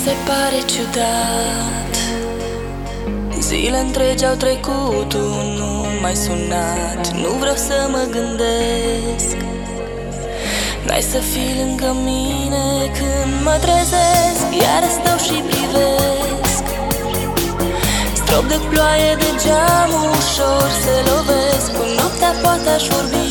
se pare ciudat. Zile întregi au trecut, tu nu m-ai sunat. Nu vreau să mă gândesc, n-ai să fii lângă mine când mă trezesc. Iar stau și privesc, strop de ploaie de geam ușor se lovesc. Cu noaptea poate aș vorbi,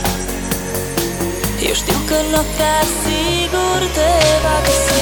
eu știu că noaptea sigur te va găsi.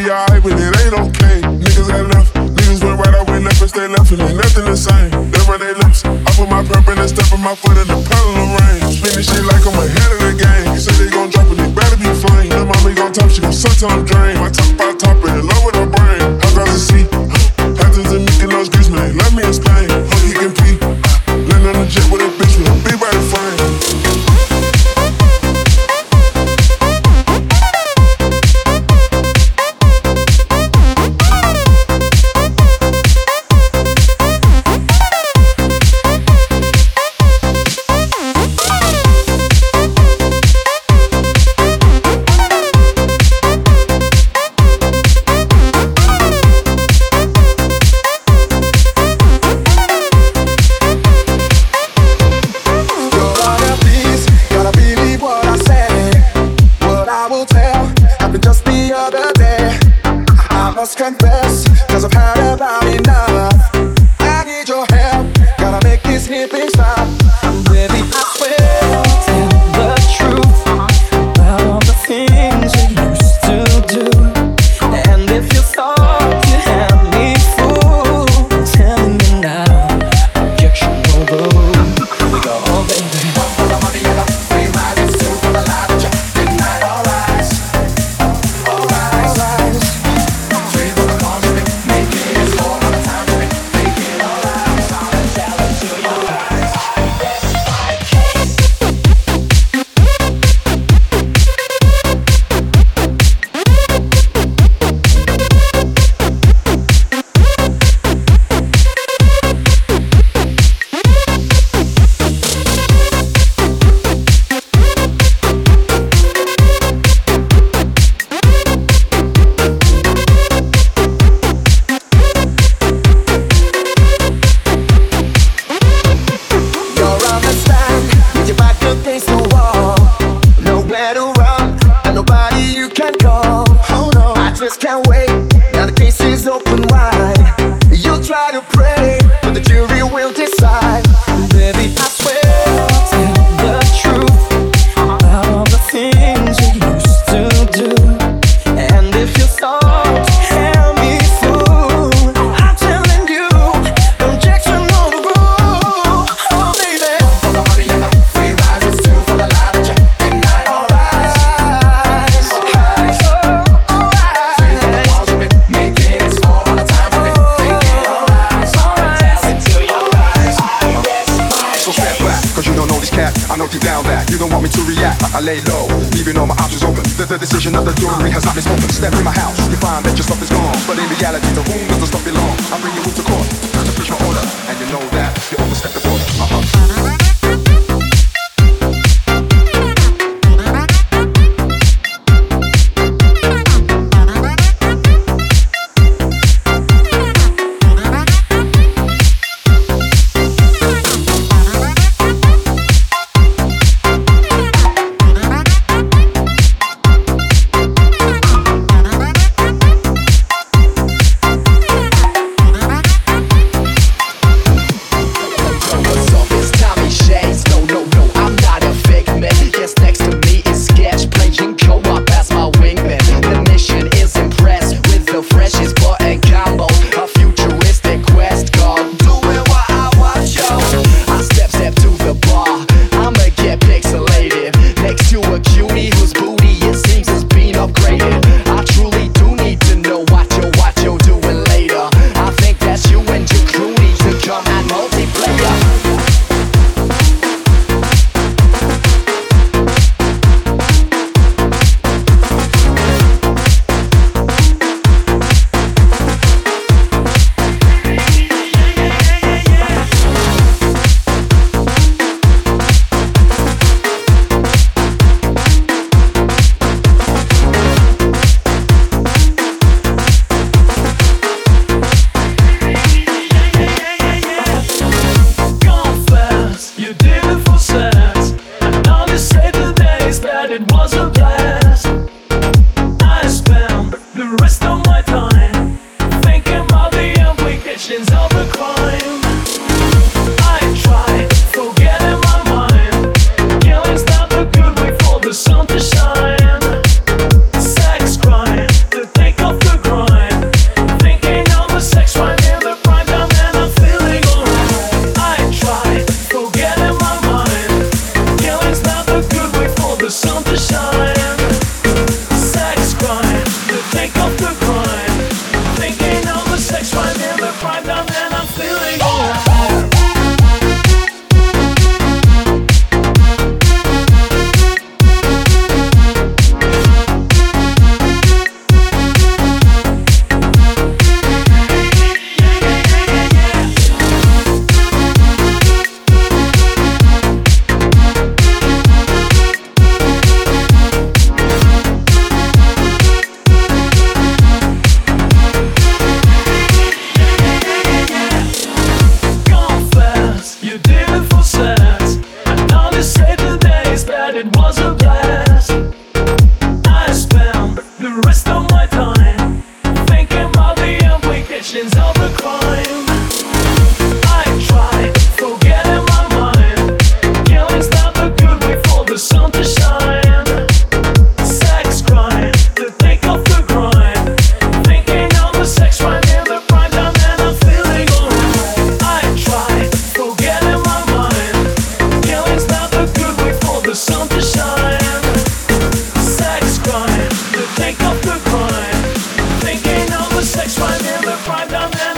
be alright, but it ain't okay. Niggas got enough. Niggas went right, I went left and stay left, and ain't nothing the same. They run their lips. I put my purp in and step on my foot in the pedal of rain. Spin this shit like I'm ahead of the game. You say they gon' drop it, they better be flame. Little mommy gon' top, she gon' suck till I'm drained. My top in love with her brain. How girls to see? Happens to Mickey Nose Grease, man. Let me explain. How he can pee? Land on the jet with a bitch with a big body frame. Confess, cause I've had about enough. I need your help, gotta make this hippie stop. Baby, I swear, tell the truth about all the things you used to do. And if you thought you had me fooled, tell me now, objection overruled. We go, oh baby, one for the money and a free ride. It's two for the lie that you denied. Alright, alright. I lay low, leaving all my options open. The decision of the jury has not been spoken. Step in my house, you find that your stuff is gone. But in reality, the room doesn't stop belong. I bring you to court to push my order, and you know that you overstep the border. of my time, thinking about the implications of the crime. I try forgetting my mind, killing's not the good way for the sun to shine. Sex crime, the thick of the grind, thinking of the sex crime in the prime time and I'm feeling alright. I try forgetting my mind, killing's not the good way for the sun to shine. Sex crime, the thick of the crime, thinking of the sex crime in the prime time and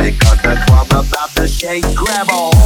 because the club about to shake. Grab on.